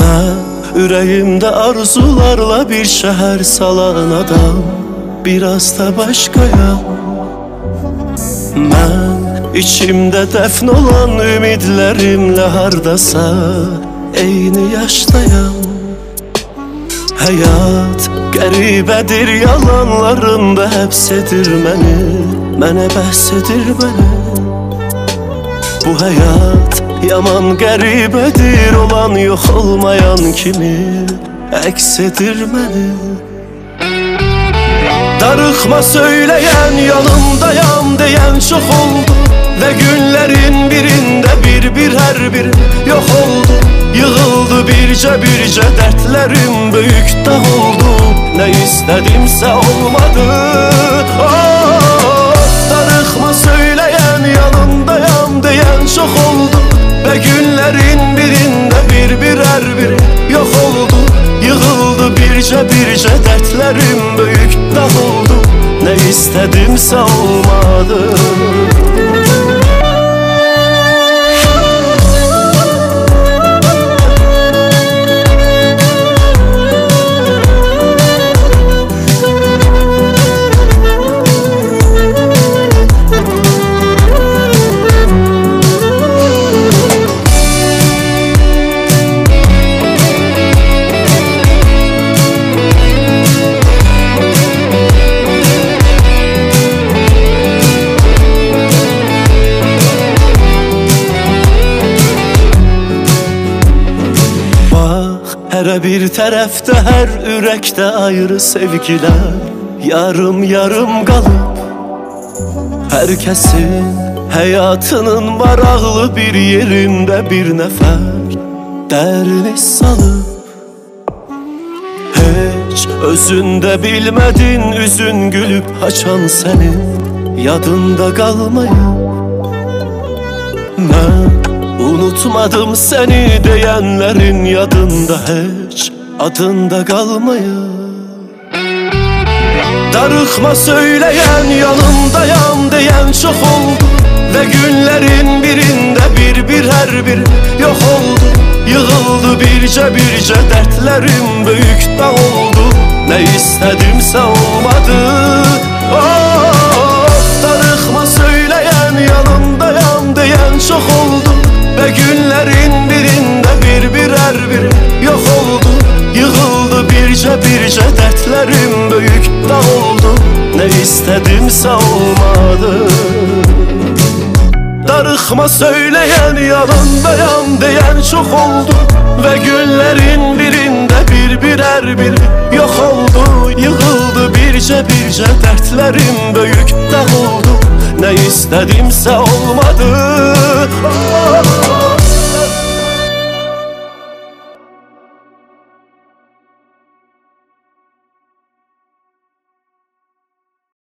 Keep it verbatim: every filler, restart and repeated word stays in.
Mən ürəyimdə arzularla bir şəhər salan adam, biraz da başqayam. Mən içimdə dəfn olan ümidlərimlə hardasa eyni yaşdayam. Həyat qəribədir, yalanlarında həbs edir məni, mənə bəhs edir məni. Bu həyat yaman qəribədir, olan yox olmayan kimi əks edir məni. Darıxma söyləyən, yanımdayam deyən çox oldu və günlərin birində bir-bir hər bir yox oldu. Yığıldı bircə bircə dərdlərim, böyük dağ oldu. Nə istədimsə olmadı. Oh, darıxma söyləyən, yanımdayam deyən çox oldu və günlərin birində bir-bir hər bir yox oldu. Yığıldı bircə bircə dərdlərim, böyük dağ oldu. Nə istədimsə olmadı. Hərə bir tərəfdə, hər ürəkdə ayrı sevgilər, yarım yarım qalıb. Hər kəsin həyatının maraqlı bir yerində bir nəfər dərini salıb. Heç özündə bilmədin, üzün gülüb açan sənin yadında qalmayıb. Mən unutmadım səni deyənlərin yadında heç adında qalmayıb. Darıxma söyləyən, yanımdayam deyən çox oldu və günlərin birində bir-bir hər bir yox oldu. Yığıldı bircə bircə dərdlərim, böyük dağ oldu. Nə istədimsə olmadı. Oh, darıxma söyləyən, yanımdayam deyən çox oldu və günlərin birində bir-bir hər bir yox oldu. Yığıldı bircə bircə dərdlərim, böyük dağ oldu. Nə istədimsə olmadı. Darıxma söyləyən, yanındayam deyən çox oldu və günlərin birində bir-bir hər bir yox oldu. Yığıldı bircə bircə dərdlərim, böyük dağ oldu. Nə istədimsə olmadı.